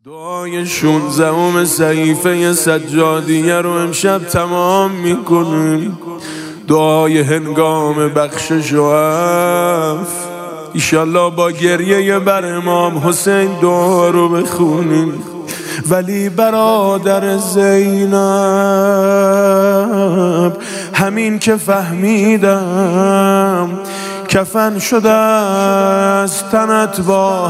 دعای 16 صحیفه سجادیه رو امشب تمام میکنیم. دعای هنگام بخشش و عفو، ایشالله با گریه بر امام حسین دعا رو بخونیم. ولی برادر زینب، همین که فهمیدم کفن شده از تنت با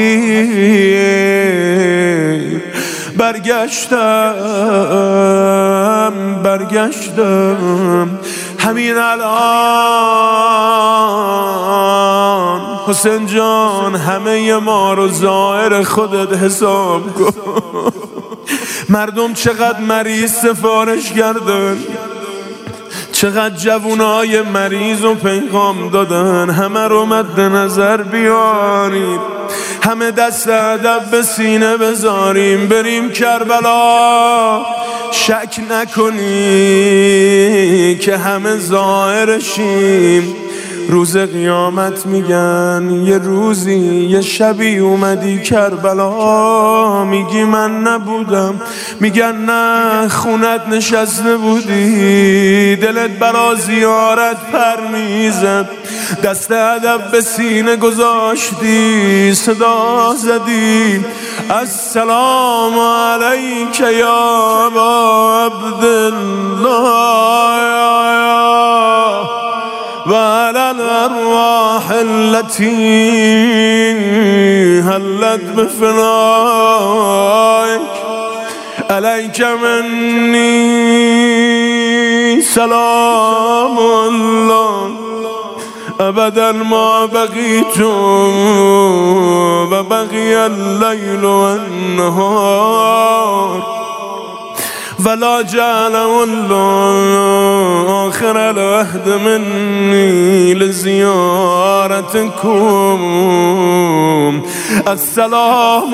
حسیر، برگشتم همین الان. حسین جان همه ما رو زائر خودت حساب کن. مردم چقدر مریض سفارش کردن، چقدر جوونای مریض و پیغام دادن، همه رو مد نظر بیاریم، همه دست ادب به سینه بذاریم، بریم کربلا. شک نکنی که همه ظاهرشیم. روز قیامت میگن یه روزی یه شبی اومدی کربلا، میگی من نبودم، میگن نه خونت نشسته بودی، دلت برا زیارت پر میزد، دست ادب به سینه گذاشتی، صدا زدی السلام علیک یا ابا عبدالله و علی الارواح التي هلت بفنائك علیک منی سلام الله ابدا ما بقیت و بقی اللیل و النهار ولا جعله الله آخر العهد مني لزيارتكم. السلام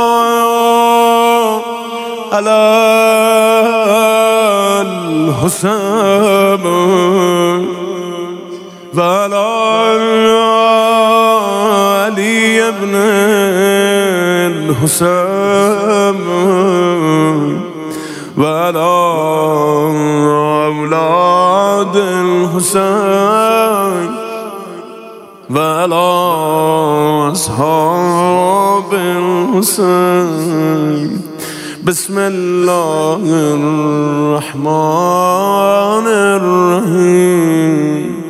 على الحسين وعلى علي بن الحسين وعلى أولاد الحسين وعلى أصحاب الحسين. بسم الله الرحمن الرحيم.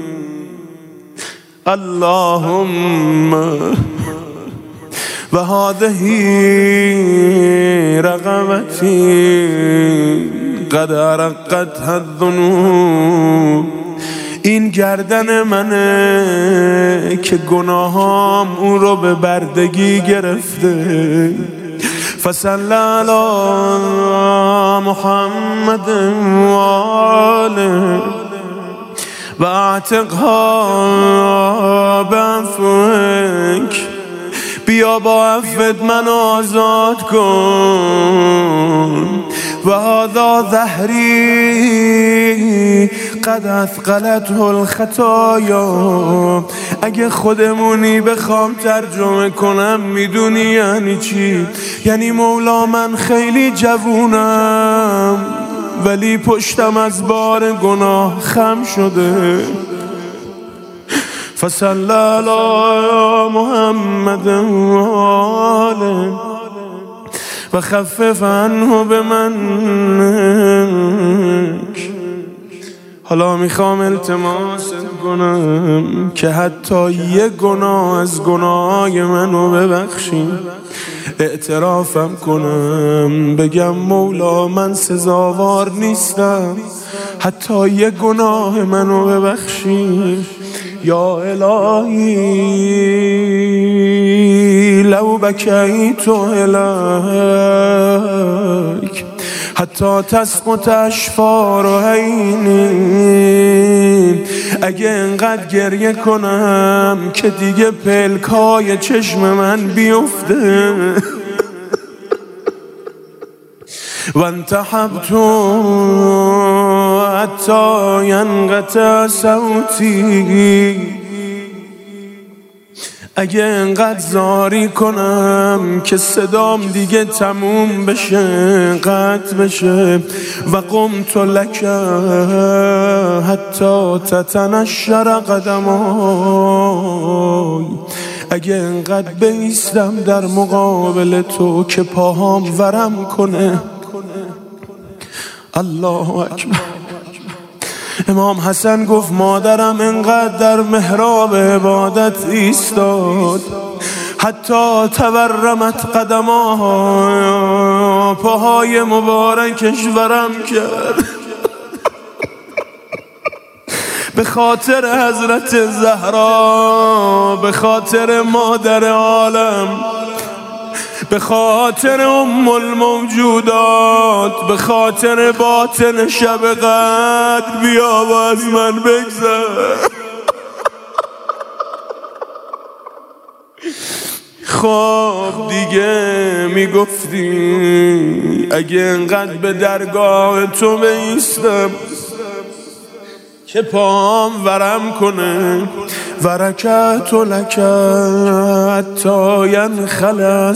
اللهم وهذه رغبتي قد أرقتها الذنوب. این گردن منه که گناهام او رو به بردگی گرفته. فصل علی محمد و آله و اعتقها بعفوک. بیا با عفوت من آزاد کن. و هذا ظهری قد اثقلته الخطایا. اگه خودمونی بخوام ترجمه کنم میدونی یعنی چی؟ یعنی مولا من خیلی جوونم ولی پشتم از بار گناه خم شده. فصل علی محمد و آله و خفف عنه بمنک. حالا میخوام التماس کنم که حتی یه گناه از گناهای منو ببخشی. اعترافم کنم بگم مولا من سزاوار نیستم، حتی یه گناه منو ببخشی. یا الهی لو بکیت الیک حتی تسقط اشفار عینی. اگه انقدر گریه کنم که دیگه پلکای چشم من بیفته. و انتحبت حتی ینقطع صوتی اگه انقدر زاری کنم که صدام دیگه تموم بشه، قطع بشه. و قمت لک حتی تتنشر قدمای، اگه انقدر بایستم در مقابل تو که پاهام ورم کنه. الله اکبر. امام حسن گفت مادرم انقدر در محراب عبادت ایستاد حتی تورمت قدمها، پاهای مبارکش ورم کرد به خاطر حضرت زهرا، به خاطر مادر عالم، به خاطر ام الموجودات، به خاطر باطن شب قدر. بیا و از من بگذر. خب دیگه میگفتی اگه انقدر به درگاه تو بایستم که پام ورم کنه، ورکت لک حتی ینخلع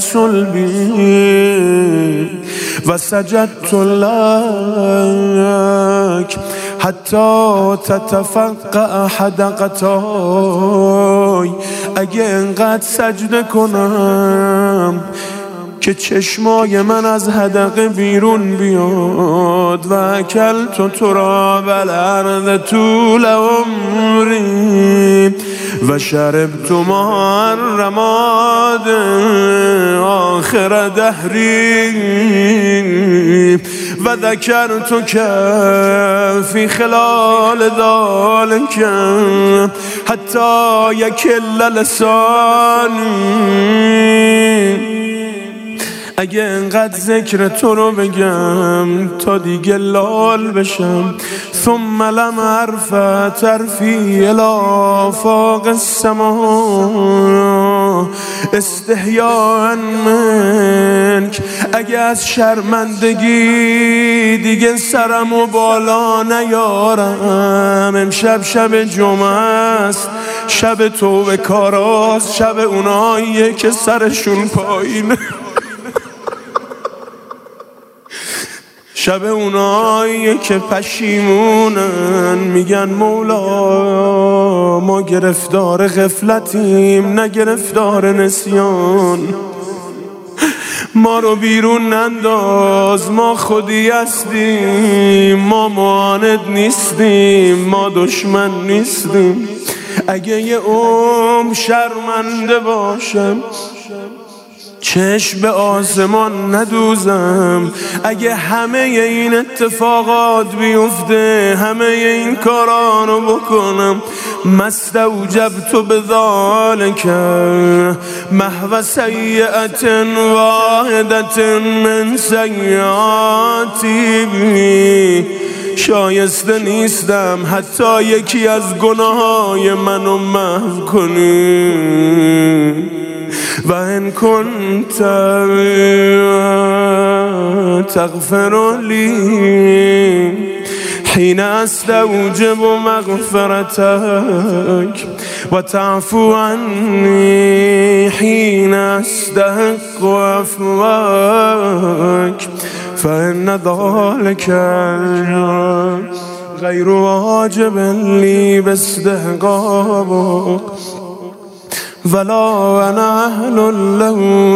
صلبی و سجدت لک حتی تتفقع حدقتای، اگه انقدر سجده کنم که چشمای من از حدقه بیرون بیاد. و اکلت تراب الارض طول عمری و شربت ماء الرماد آخر دهری و ذکرتک فی خلال ذلک حتی یکل لسانی، اگه انقدر ذکر تو رو بگم تا دیگه لال بشم. ثم لم عرف طرفی الی آفاق السما استحیاء منک، اگه از شرمندگی دیگه سرمو بالا نیارم. امشب شب جمعه است، شب توبه کاراست، شب اوناییه که سرشون پایینه، شب اونایی که پشیمونن، میگن مولا ما گرفتار غفلتیم نه گرفتار نسیان، ما رو بیرون ننداز، ما خودی هستیم، ما معاند نیستیم، ما دشمن نیستیم. اگه یه شرمنده باشم چشم به آسمان ندوزم، اگه همه این اتفاقات بیفته، همه این کارا رو بکنم، مستوجبت بذالک محو سیئت واحدت من سیئاتی، شایسته نیستم حتی یکی از گناههای منو محو کنی. و ان کنت تغفر لی حین استوجب مغفرتک و تعفو عنی حین استحق عفوک فان ذلک غیر واجب لی باستحقاقک ولا انا اهل له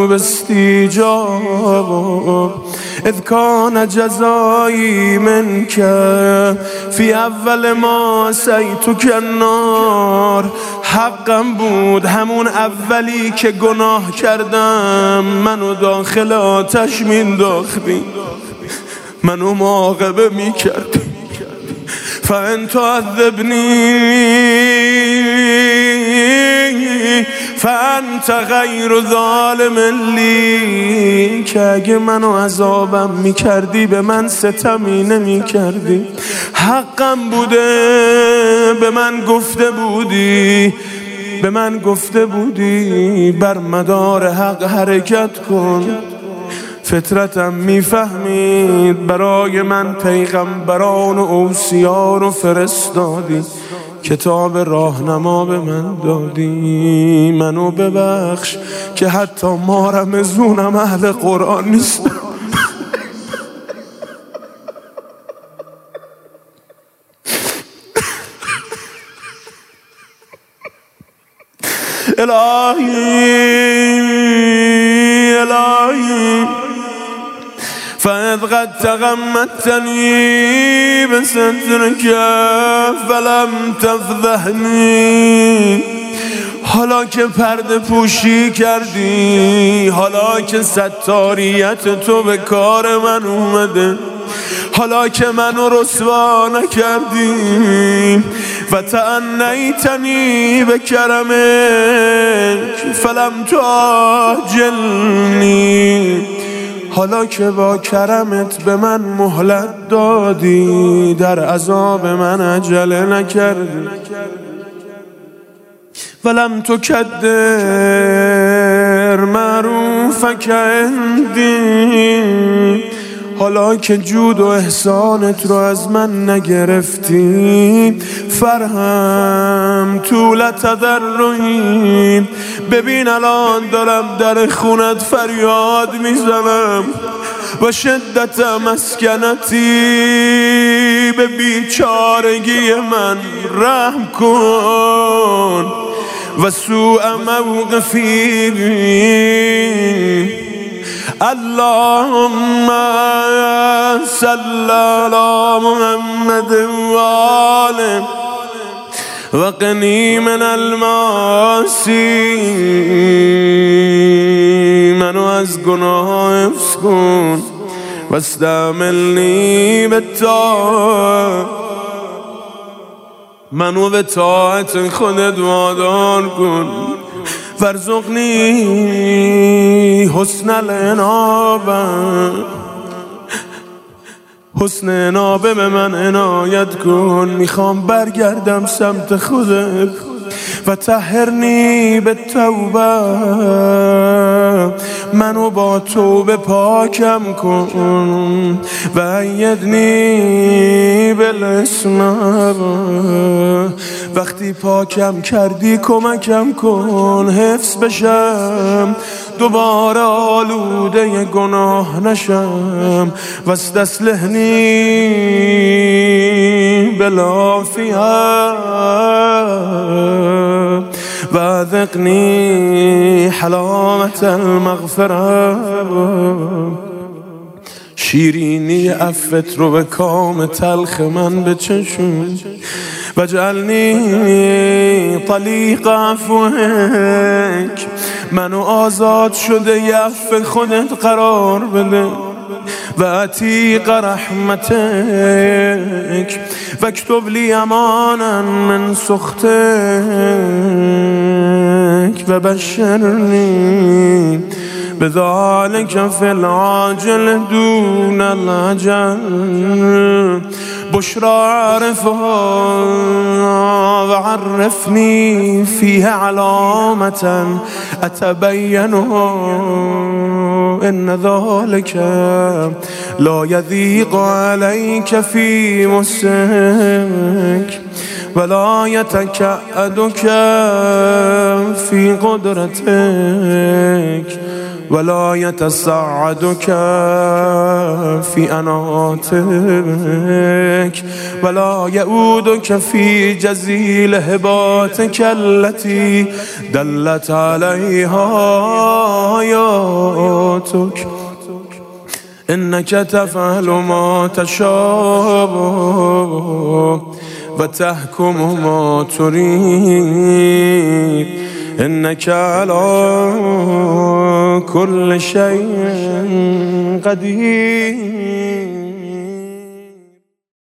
باستیجاب اذ کان جزایی منک فی اول ما سیتک النار، حقم بود همون اولی که گناه کردم منو داخل آتش مینداختی، منو معاقبه میکردی. فان تعذبنی فانت غیر ظالم لی، که اگه منو عذابم میکردی به من ستمی نمیکردی، حقم بوده، به من گفته بودی بر مدار حق حرکت کن. فطرتم میفهمید برای من پیغمبران و اوصیا رو فرستادی، کتاب راهنما به من دادی. منو ببخش که حتی ما رمزونم اهل قرآن نیستم. الهی فإذ قد تغمدتني بسترك فلم تفضحني. حالا که پرده پوشی کردی، حالا که ستاریت تو به کار من اومده، حالا که منو رسوا نکردی، و تعنیتنی به کرمک فلم تعجلنی. حالا که با کرمت به من مهلت دادی، در عذاب من عجله نکردی. ولم تکدر معروفک عندی. حالا که جود و احسانت رو از من نگرفتی، فرهم طول تضرعی. ببین الان دارم در خونت فریاد میزنم، و شدت مسکنتی، به بیچارگی من رحم کن، و سوء موقفی. اللهم صل على محمد و آله وقنی من المعاصی. منو از گناه حفظ کن و استعملنی به طاعت. منو به طاعت خودت وادار کن. وارزقنی حسن الانابه. حسن انابه به من عنایت کن. میخوام برگردم سمت خودت. و طهرنی به توبه. منو با توبه پاکم کن. و ایدنی بالاسم. وقتی پاکم کردی کمکم کن حفظ بشم، دوباره آلوده گناه نشم. و استسلحنی بالعافیه و ذقنی حلاوت المغفره. شیرینی عفت رو به کام تلخ من بچشون، و جعلنی طلیق عفوک. منو آزاد شده ی عفو خودت قرار بده، و عتیق رحمتک. و اکتب لی امانا من سخطک، و بشرنی بذلك في العاجل دون العجل. بشرى عرفها وعرفني فيها علامة أتبينها. إن ذلك لا يضيق عليك في مسك، ولا يتكأدك في قدرتك، ولا يتسعدك في أناتك، ولا يؤودك في جزيل هباتك التي دلت عليها آياتك. إنك تفعل ما تشاء وتحكم ما تريد. إنك على كل شيء قدير.